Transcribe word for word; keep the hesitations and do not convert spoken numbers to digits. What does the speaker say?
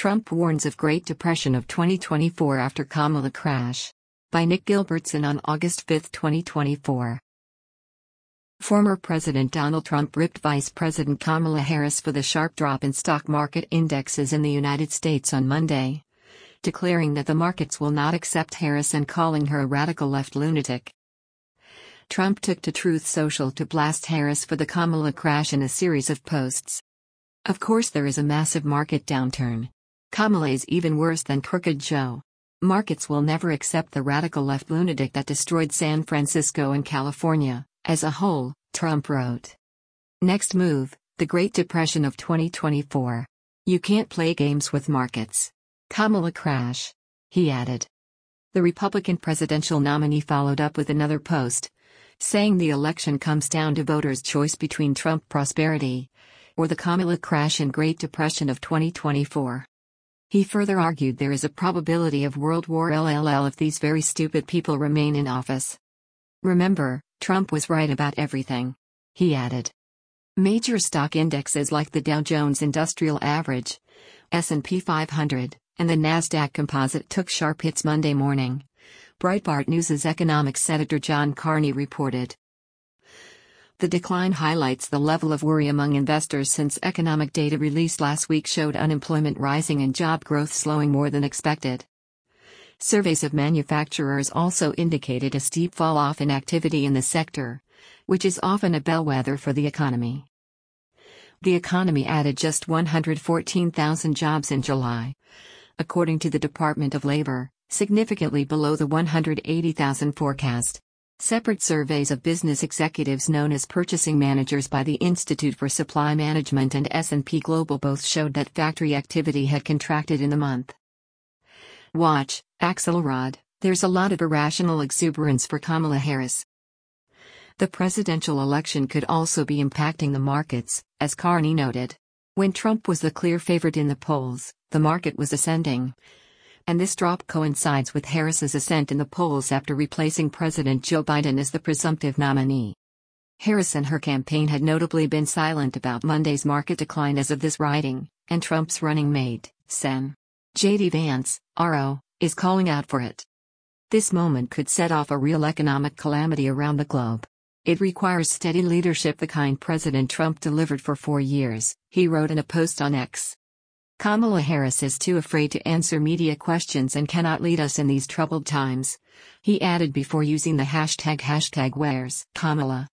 Trump warns of Great Depression of twenty twenty-four after Kamala crash. By Nick Gilbertson on August fifth, twenty twenty-four. Former President Donald Trump ripped Vice President Kamala Harris for the sharp drop in stock market indexes in the United States on Monday, declaring that the markets will not accept Harris and calling her a radical left lunatic. Trump took to Truth Social to blast Harris for the Kamala crash in a series of posts. Of course there is a massive market downturn. Kamala is even worse than Crooked Joe. Markets will never accept the radical left lunatic that destroyed San Francisco and California as a whole, Trump wrote. Next move, the Great Depression of twenty twenty-four. You can't play games with markets. Kamala crash, he added. The Republican presidential nominee followed up with another post, saying the election comes down to voters' choice between Trump prosperity or the Kamala crash and Great Depression of twenty twenty-four. He further argued there is a probability of World War L L L if these very stupid people remain in office. Remember, Trump was right about everything, he added. Major stock indexes like the Dow Jones Industrial Average, S and P five hundred, and the Nasdaq Composite took sharp hits Monday morning, Breitbart News' economics editor John Carney reported. The decline highlights the level of worry among investors since economic data released last week showed unemployment rising and job growth slowing more than expected. Surveys of manufacturers also indicated a steep fall-off in activity in the sector, which is often a bellwether for the economy. The economy added just one hundred fourteen thousand jobs in July, according to the Department of Labor, significantly below the one hundred eighty thousand forecast. Separate surveys of business executives known as purchasing managers by the Institute for Supply Management and S and P Global both showed that factory activity had contracted in the month. Watch, Axelrod, there's a lot of irrational exuberance for Kamala Harris. The presidential election could also be impacting the markets, as Carney noted. When Trump was the clear favorite in the polls, the market was ascending. And this drop coincides with Harris's ascent in the polls after replacing President Joe Biden as the presumptive nominee. Harris and her campaign had notably been silent about Monday's market decline as of this writing, and Trump's running mate, Sen. J D Vance, R O, is calling out for it. This moment could set off a real economic calamity around the globe. It requires steady leadership the kind President Trump delivered for four years, he wrote in a post on X. Kamala Harris is too afraid to answer media questions and cannot lead us in these troubled times, he added before using the hashtag hashtag where's Kamala.